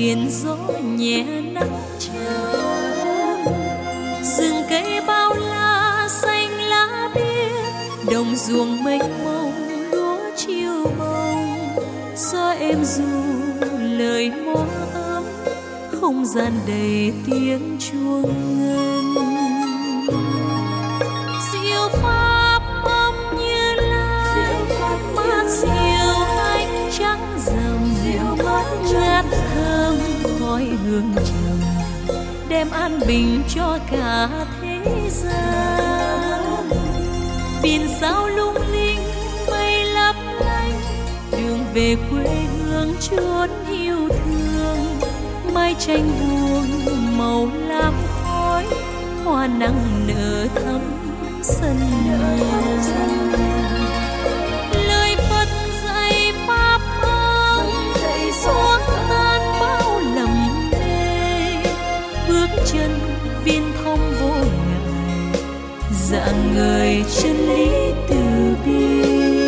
hiền gió nhẹ nắng trao. Rừng cây bao la xanh lá biếc, đồng ruộng mênh mông lúa chiều bông. Gió êm ru lời mõ ấm, không gian đầy tiếng chuông ngân. Diệu pháp âm như lai, mát diệu ánh trắng rằm, ngát thơm khói hương trầm, đem an bình cho cả thế gian. Biển sao lung linh mây lấp lánh, đường về quê hương chốn yêu thương. Mái tranh buông màu lam khói, hoa nắng nở thắm sân nhà. Lời Phật dạy pháp âm, xuống tan bao lầm mê. Bước chân viên thông vô ngại, dạng người chân lý từ bi.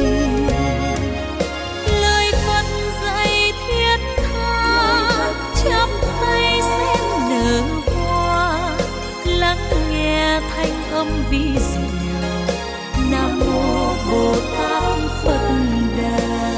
Lời Phật dạy thiết tha, chắp tay xem nở hoa. Lắng nghe thanh âm vi diệu, Nam mô Bồ Tát Phật Đà.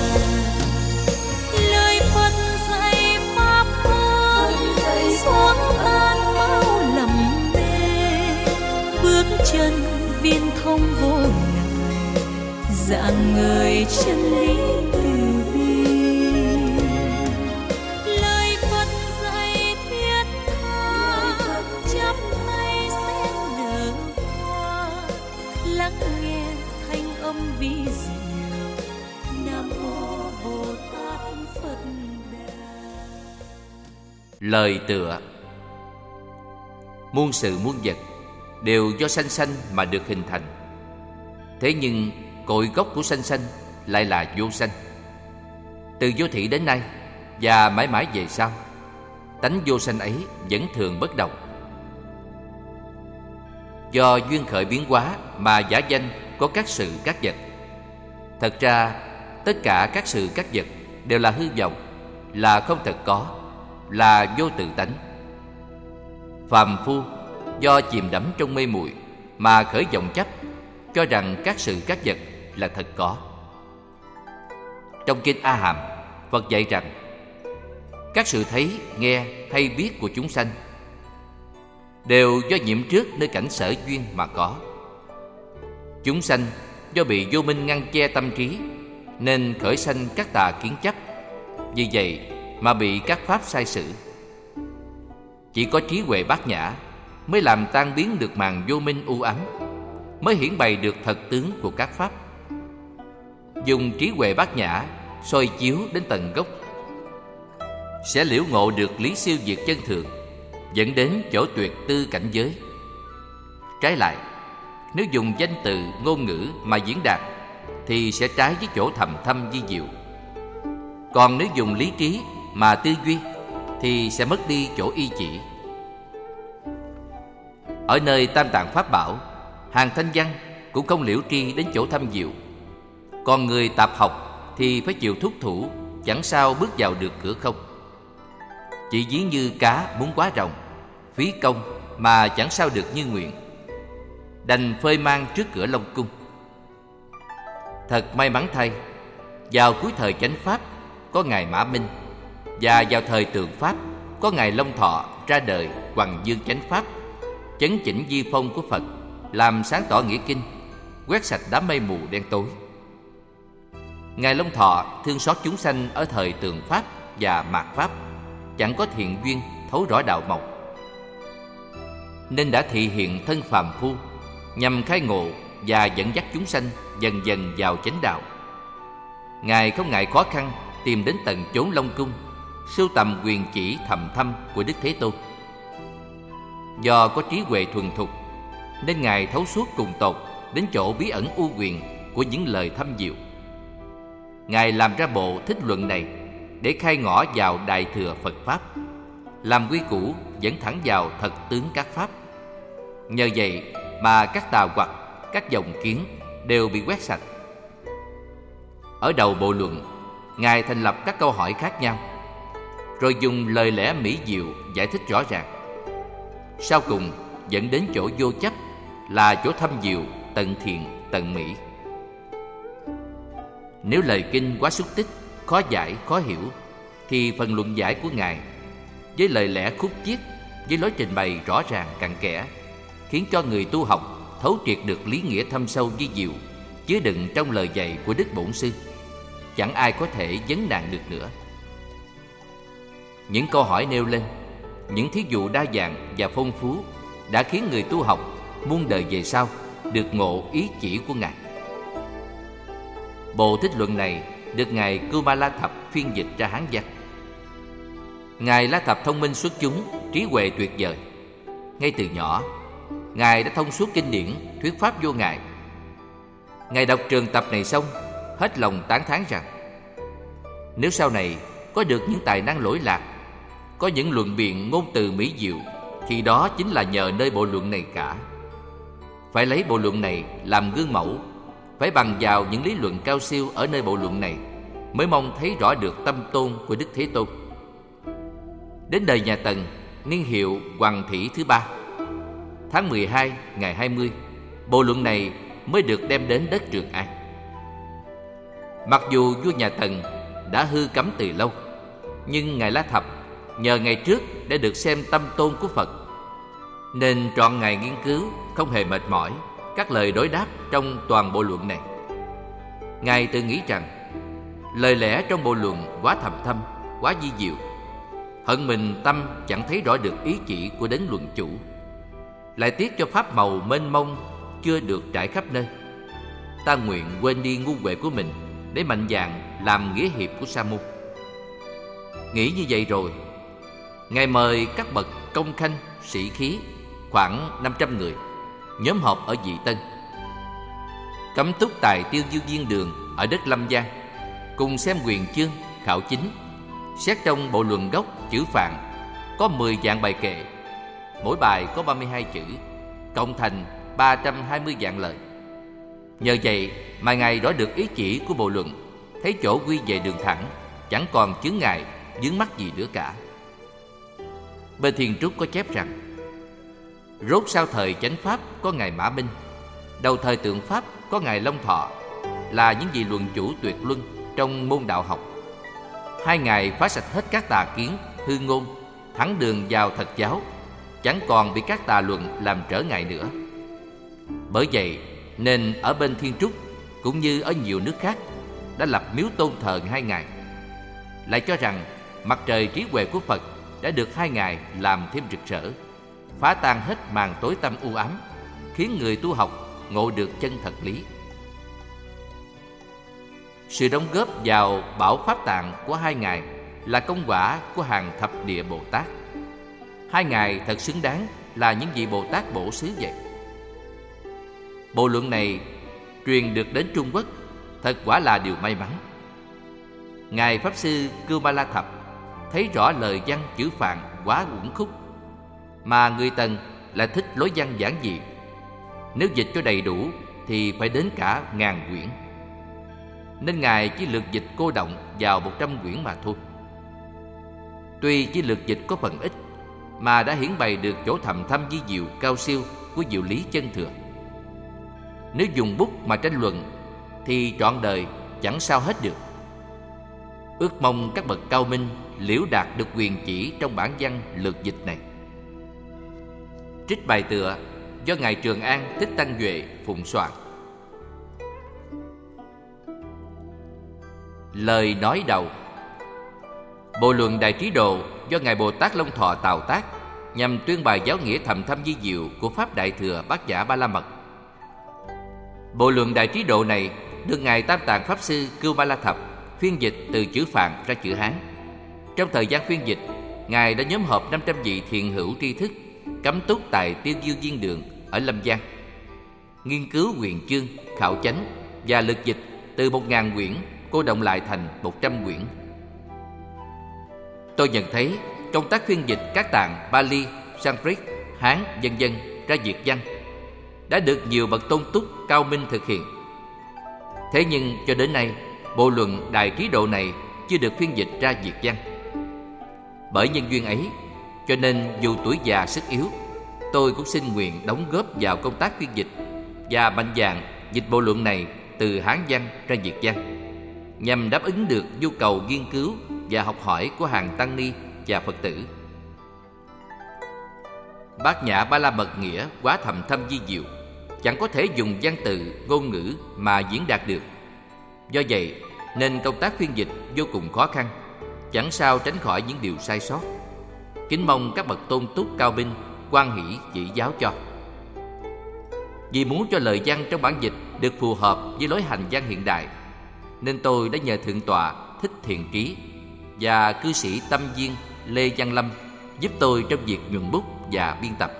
Lời Phật dạy pháp âm, xuống tan bao lầm mê. Bước chân viên thông vô ngại, dạng người chân lý từ bi. Lời Phật dạy thiết tha, chắp tay xem nở hoa. Lắng nghe thanh âm vi diệu, Nam mô Bồ Tát Phật Đà. Lời tựa. Muôn sự muôn vật đều do sanh sanh mà được hình thành. Thế nhưng cội gốc của sanh sanh lại là vô sanh. Từ vô thị đến nay và mãi mãi về sau, tánh vô sanh ấy vẫn thường bất động. Do duyên khởi biến hóa mà giả danh có các sự các vật. Thật ra tất cả các sự các vật đều là hư vọng, là không thật có, là vô tự tánh. Phàm phu do chìm đắm trong mê muội mà khởi vọng chấp, cho rằng các sự các vật là thật có. Trong kinh A Hàm, Phật dạy rằng các sự thấy, nghe hay biết của chúng sanh đều do nhiễm trước nơi cảnh sở duyên mà có. Chúng sanh do bị vô minh ngăn che tâm trí nên khởi sanh các tà kiến chấp, vì vậy mà bị các pháp sai sử. Chỉ có trí huệ bát nhã mới làm tan biến được màn vô minh u ám, mới hiển bày được thật tướng của các pháp. Dùng trí huệ bát nhã soi chiếu đến tận gốc, sẽ liễu ngộ được lý siêu việt chân thường, dẫn đến chỗ tuyệt tư cảnh giới. Trái lại, nếu dùng danh từ ngôn ngữ mà diễn đạt thì sẽ trái với chỗ thầm thâm vi diệu. Còn nếu dùng lý trí mà tư duy thì sẽ mất đi chỗ y chỉ. Ở nơi Tam Tạng Pháp Bảo, hàng thanh văn cũng không liễu tri đến chỗ thâm diệu. Còn người tạp học thì phải chịu thúc thủ, chẳng sao bước vào được cửa không. Chỉ ví như cá muốn quá rồng, phí công mà chẳng sao được như nguyện, đành phơi mang trước cửa Long Cung. Thật may mắn thay, vào cuối thời Chánh Pháp có Ngài Mã Minh, và vào thời Tường Pháp có Ngài Long Thọ ra đời Hoằng Dương Chánh Pháp, chấn chỉnh di phong của Phật, làm sáng tỏ nghĩa kinh, quét sạch đám mây mù đen tối. Ngài Long Thọ thương xót chúng sanh ở thời Tường Pháp và Mạt Pháp, chẳng có thiện duyên thấu rõ đạo mộc, nên đã thị hiện thân phàm phu nhằm khai ngộ và dẫn dắt chúng sanh dần dần vào chánh đạo. Ngài không ngại khó khăn tìm đến tận chốn Long Cung, sưu tầm quyền chỉ thầm thâm của Đức Thế Tôn. Do có trí huệ thuần thục nên Ngài thấu suốt cùng tột đến chỗ bí ẩn u quyền của những lời thâm diệu. Ngài làm ra bộ thích luận này để khai ngõ vào Đại Thừa Phật Pháp, làm quy củ dẫn thẳng vào thật tướng các Pháp. Nhờ vậy mà các tà hoặc, các dòng kiến đều bị quét sạch. Ở đầu bộ luận, Ngài thành lập các câu hỏi khác nhau. rồi dùng lời lẽ mỹ diệu giải thích rõ ràng. Sau cùng dẫn đến chỗ vô chấp, là chỗ thâm diệu, tận thiện, tận mỹ. Nếu lời kinh quá xúc tích, khó giải, khó hiểu, thì phần luận giải của Ngài với lời lẽ khúc chiết, với lối trình bày rõ ràng cặn kẽ, khiến cho người tu học thấu triệt được lý nghĩa thâm sâu vi diệu chứa đựng trong lời dạy của Đức Bổn Sư. Chẳng ai có thể vấn nạn được nữa. Những câu hỏi nêu lên, những thí dụ đa dạng và phong phú đã khiến người tu học muôn đời về sau được ngộ ý chỉ của Ngài. Bộ Thích Luận này được Ngài Kumala Thập phiên dịch ra Hán văn. Ngài La Thập thông minh xuất chúng, trí huệ tuyệt vời. Ngay từ nhỏ, Ngài đã thông suốt kinh điển, thuyết pháp vô ngại. Ngài đọc trường tập này xong, hết lòng tán thán rằng nếu sau này có được những tài năng lỗi lạc, có những luận biện ngôn từ mỹ diệu, thì đó chính là nhờ nơi bộ luận này cả. Phải lấy bộ luận này làm gương mẫu, phải bằng vào những lý luận cao siêu ở nơi bộ luận này, mới mong thấy rõ được tâm tôn của Đức Thế Tôn. Đến đời nhà Tần, niên hiệu Hoằng Thị thứ 3, tháng 12 ngày 20, bộ luận này mới được đem đến đất Trường An. Mặc dù vua nhà Tần đã hư cấm từ lâu, nhưng Ngài La Thập nhờ ngày trước đã được xem tâm tôn của Phật, nên trọn ngày nghiên cứu không hề mệt mỏi các lời đối đáp trong toàn bộ luận này. Ngài tự nghĩ rằng lời lẽ trong bộ luận quá thầm thâm, quá vi diệu, hận mình tâm chẳng thấy rõ được ý chỉ của đấng luận chủ. Lại tiếc cho pháp màu mênh mông chưa được trải khắp nơi. Ta nguyện quên đi ngu huệ của mình để mạnh dạn làm nghĩa hiệp của Sa môn. Nghĩ như vậy rồi, Ngài mời các bậc công khanh, sĩ khí khoảng 500 người nhóm họp ở Dị Tân, cấm túc tại Tiêu Diêu Viên Đường ở đất Lâm Giang, cùng xem quyền chương, khảo chính, xét trong bộ luận gốc chữ Phạn có 10 dạng bài kệ, mỗi bài có 32 chữ, cộng thành 320 dạng lời. Nhờ vậy mà Ngài rõ được ý chỉ của bộ luận, thấy chỗ quy về đường thẳng, chẳng còn chướng ngại, vướng mắc gì nữa cả. Bên Thiên Trúc có chép rằng rốt sau thời chánh pháp có Ngài Mã Minh, đầu thời tượng pháp có Ngài Long Thọ, là những vị luận chủ tuyệt luân trong môn đạo học. Hai Ngài phá sạch hết các tà kiến, hư ngôn, thẳng đường vào thật giáo, chẳng còn bị các tà luận làm trở ngại nữa. Bởi vậy nên ở bên Thiên Trúc cũng như ở nhiều nước khác đã lập miếu tôn thờ hai Ngài, lại cho rằng mặt trời trí huệ của Phật đã được hai Ngài làm thêm rực rỡ, phá tan hết màn tối tăm u ám, khiến người tu học ngộ được chân thật lý. Sự đóng góp vào bảo pháp tạng của hai Ngài là công quả của hàng thập địa Bồ Tát. Hai Ngài thật xứng đáng là những vị Bồ Tát bổ xứ vậy. Bộ luận này truyền được đến Trung Quốc thật quả là điều may mắn. Ngài Pháp Sư Kumala Thập thấy rõ lời văn chữ Phạn quá uẩn khúc, mà người Tần lại thích lối văn giản dị. Nếu dịch cho đầy đủ thì phải đến cả 1000 quyển, nên Ngài chỉ lược dịch cô động vào 100 quyển mà thôi. Tuy chỉ lược dịch có phần ít, mà đã hiển bày được chỗ thầm thâm vi diệu cao siêu của diệu lý chân thừa. Nếu dùng bút mà tranh luận thì trọn đời chẳng sao hết được. Ước mong các bậc cao minh liễu đạt được quyền chỉ trong bản văn lược dịch này. Trích bài tựa do Ngài Trường An Thích Tăng Duệ phụng soạn. Lời nói đầu. Bộ luận Đại Trí Độ do Ngài Bồ Tát Long Thọ tào tác nhằm tuyên bày giáo nghĩa thầm thâm vi diệu của Pháp Đại Thừa Bát Nhã Ba La Mật. Bộ luận Đại Trí Độ này được Ngài Tam Tạng Pháp Sư Kumala Thập phiên dịch từ chữ Phạn ra chữ Hán. Trong thời gian phiên dịch, Ngài đã nhóm họp 500 vị thiện hữu tri thức cấm túc tại Tiêu Diêu Viên Đường ở Lâm Giang, nghiên cứu quyền chương, khảo chánh và lực dịch từ 1000 quyển cô động lại thành 100 quyển. Tôi nhận thấy công tác phiên dịch các tạng Pali, Sanskrit, Hán vân vân ra Việt văn đã được nhiều bậc tôn túc cao minh thực hiện. Thế nhưng cho đến nay, bộ luận Đại Trí Độ này chưa được phiên dịch ra Việt văn. Bởi nhân duyên ấy, cho nên dù tuổi già sức yếu, tôi cũng xin nguyện đóng góp vào công tác phiên dịch và mạnh dạn dịch bộ luận này từ Hán văn ra Việt văn, nhằm đáp ứng được nhu cầu nghiên cứu và học hỏi của hàng tăng ni và Phật tử. Bát Nhã Ba La Mật nghĩa quá thầm thâm vi diệu, chẳng có thể dùng văn từ, ngôn ngữ mà diễn đạt được. Do vậy nên công tác phiên dịch vô cùng khó khăn, chẳng sao tránh khỏi những điều sai sót. Kính mong các bậc tôn túc cao minh hoan hỷ chỉ giáo cho. Vì muốn cho lời văn trong bản dịch được phù hợp với lối hành văn hiện đại, nên tôi đã nhờ Thượng tọa Thích Thiện Trí và cư sĩ tâm viên Lê Văn Lâm giúp tôi trong việc nhuận bút và biên tập.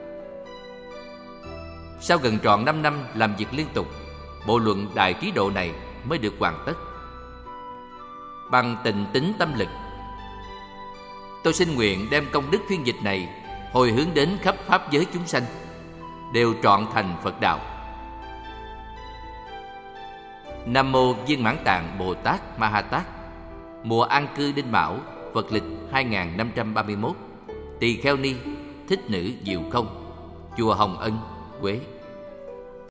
Sau gần trọn 5 năm làm việc liên tục, bộ luận Đại Trí Độ này mới được hoàn tất. Bằng tình tín tâm lực, tôi xin nguyện đem công đức phiên dịch này hồi hướng đến khắp pháp giới chúng sanh, đều trọn thành Phật đạo. Nam mô Viên Mãn Tạng Bồ Tát Ma Ha Tát. Mùa an cư Đinh Mão, Phật lịch 2531, Tỳ Kheo Ni, Thích Nữ Diệu Không, chùa Hồng Ân, Quế.